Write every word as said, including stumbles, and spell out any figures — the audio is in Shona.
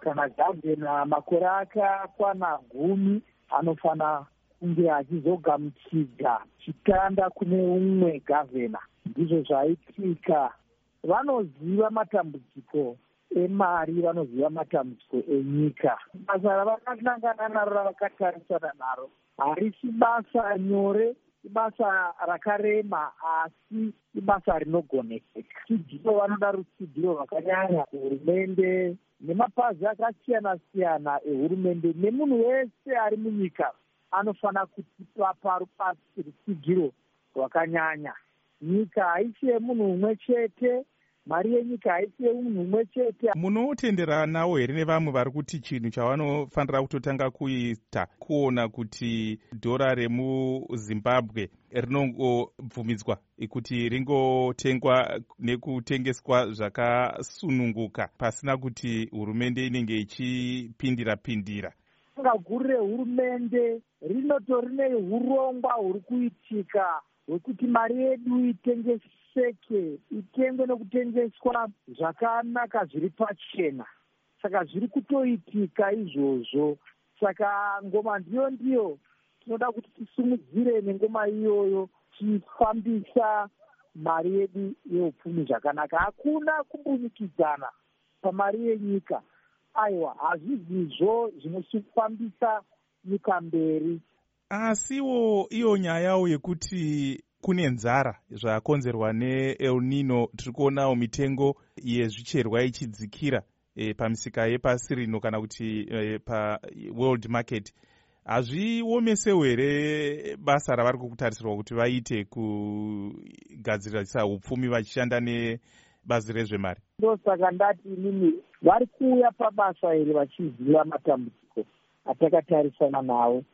kana gavhena makore akakwana gumi anofana kunge achizogamuchidza chitanda kune umwe gavhena. Ndizvo zvaitika. Vanoziva matambudziko emari, vanoziva matambudziko enyika. Basa ravakasangana naro, ravakatarisana naro, harisi basa nyore, ibasa rakarema, asi ibasa rinogonekeka. Rutsigiro, vanoda rutsigiro rwakanyanya kuhurumende nemapazi akasiyana siyana ehurumende, nemunhu wese ari munyika anofana kutipa parupasi rutsigiro rwakanyanya. Nyika haisi yemunhu umwe chete, mari yenyika haisi yemunhu umwe chete. Munotenderanawo here nevamwe vari kuti chinhu chavanofanira kutotanga kuita kuona kuti dhora remuZimbabwe rinongobvumidzwa kuti ringotengwa nekutengeswa zvakasununguka pasina kuti hurumende inenge ichipindira pindira? Danga guru rehurumende rinotori neurongwa huri kuitika hwekuti mari yedu itengeseke, itengwe nekutengeswa zvakanaka zviri pachena. Saka zviri kutoitika izvozvo. Saka ngoma ndiyo ndiyo tinoda kuti tisumudzire nengoma iyoyo, tifambisa mari yedu yeupfumi zvakanaka. Hakuna kubunikidzana pamari yenyika. Aiwa, hazvizvizvo zvinofambisa nyika mberi. Asiwo iyo nyayawo yekuti kune nzara zvakonzerwa neEl Nino, tiri kuonawo mitengo yezvicherwa ichidzikira e, pamisika yepasi rino kana kuti e, paworld market. Hazviomesewo here basa ravari kutarisirwa kuti vaite kugadzirisa upfumi vachishanda nebazi rezvemari? Ndosaka ndati inini vari kuuya pabasa iri vachiziva matambudziko atakatarisana nawo.